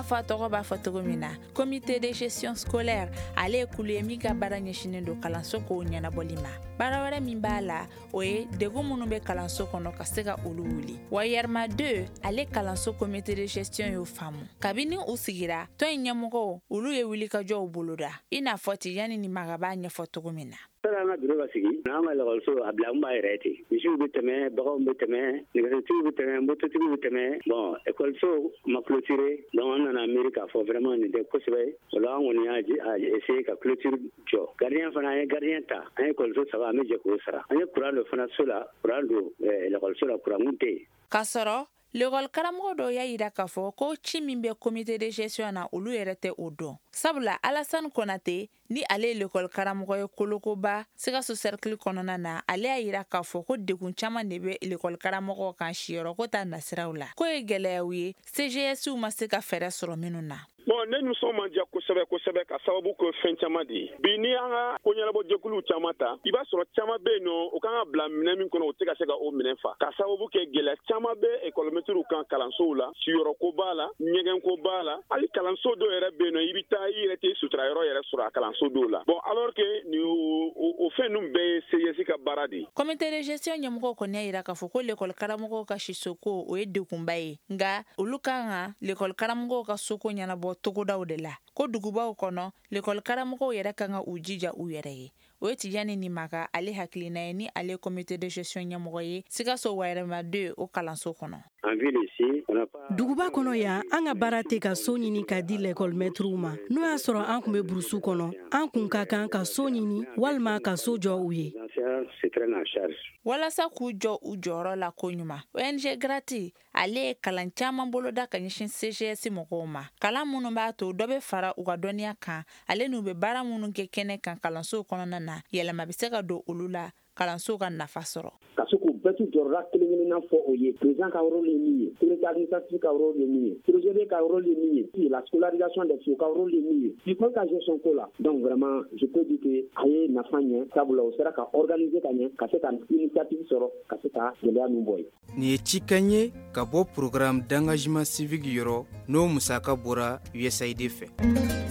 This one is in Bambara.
fa togo ba fotogo mina comité de gestion scolaire ale kulu mi ka bara ɲɛsinen do kalanso ko ɲɛna bolima bara wɛrɛ min b'a la o ye degu minnu be kalanso kɔnɔ ka se ka olu wuli wa Yerma 2 ale kalanso comité de gestion y'o faamu kabini u sigira tɔn ɲɛmɔgɔw olu ye wuli ka jɔw boloda i n'a fɔ ti yani ni maga b'a ɲɛfɔ togo min na Sana biro ka sigi n'an ka lakɔliso a bila an b'a yɛrɛ ten misiw bɛ tɛmɛ baganw bɛ tɛmɛ nɛgɛsotigiw bɛ tɛmɛ mototigiw bɛ tɛmɛ bon ekɔliso ma clôturer donc an nana miiri k'a fɔ vraiment nin tɛ kosɛbɛ o la an kɔni y'a essayer ka clôture jɔ gardien fana an ye gardien ta an ye ekɔliso saba an bɛ jɛ k'o sara an ye courant don fana so la courant don lakɔliso la courant kun tɛ yen k'a sɔrɔ l'école karamɔgɔ dɔw y'a yira k'a fɔ ko ci min bɛ comité de gestion na olu yɛrɛ tɛ o dɔn sabula Alassane Konate ni ale ye l'école karamɔgɔ ye Kolokoba Sikaso cercle kɔnɔna na ale y'a yira k'a fɔ ko degun caman de bɛ l'école karamɔgɔw kan siyɔrɔ ko ta nasiraw la ko ye gɛlɛyaw ye CGSU ma se ka fɛɛrɛ sɔrɔ minnu na Bon, ne nisɔn man diya kosɛbɛ ka sababu kɛ fɛn caman de ye bi ni an ka ko ɲɛnabɔ jɛkuluw caman ta i b'a sɔrɔ caman bɛ yen nɔ o kan ka bila minɛn min kɔnɔ o tɛ ka se ka o minɛn fa ka sababu kɛ gɛlɛya caman bɛ école-maîtres kan kalansow la siyɔrɔko b'a la ɲɛgɛnko b'a la hali kalanso dɔw yɛrɛ bɛ yen nɔ i bɛ taa i yɛrɛ tɛ sutura yɔrɔ yɛrɛ sɔrɔ a kalanso dɔw la bon alors que ni o fɛn ninnu bɛɛ ye CES ka baara de ye comité de gestion ɲɛmɔgɔw kɔni y'a yira k'a fɔ ko l'école karamɔgɔw ka sisoko o ye degunba ye nka olu kan ka l'école karamɔgɔw ka soko ɲɛnabɔ togodaw de la ko dugubaw kɔnɔ l'école karamɔgɔw yɛrɛ kan ka u jija u yɛrɛ ye o ye Tijani ni Maga ale hakilina ye ni ale comité de gestion ɲɛmɔgɔ ye Sikaso Yerma 2 o kalanso kɔnɔ duguba kɔnɔ yan an ka baara tɛ ka so ɲini ka di l'école maîtres ma n'o y'a sɔrɔ an kun bɛ burusu kɔnɔ an kun ka kan ka so ɲini walima ka so jɔ u ye walasa k'u jɔ u jɔyɔrɔ la ko ɲuman ONG Grati ale ye kalan caman boloda ka ɲɛsin CGS mɔgɔw ma kalan minnu b'a to dɔ bɛ fara u ka dɔnniya kan ale n'u bɛ baara minnu kɛ kɛnɛ kan kalansow kɔnɔna na yɛlɛma bɛ se ka don olu la kalansow ka nafa sɔrɔ ka se k'u bɛɛ tu jɔyɔrɔla kelen-kelenna fɔ o ye président ka rôle ye min ye secrétaire administratif ka rôle ye min ye trésorier ka rôle ye min ye la scolarisation des filles ka rôle ye min ye l'école ka gestion ko la donc vraiment je peux dire que a ye nafa ɲɛ sabula o sera ka organiser ka ɲɛ ka se ka initiative sɔrɔ ka se ka gɛlɛya min bɔ ye nin ye cikan ye ka bɔ programme d'engagement civique yɔrɔ n'o musaka bɔra USAID fɛ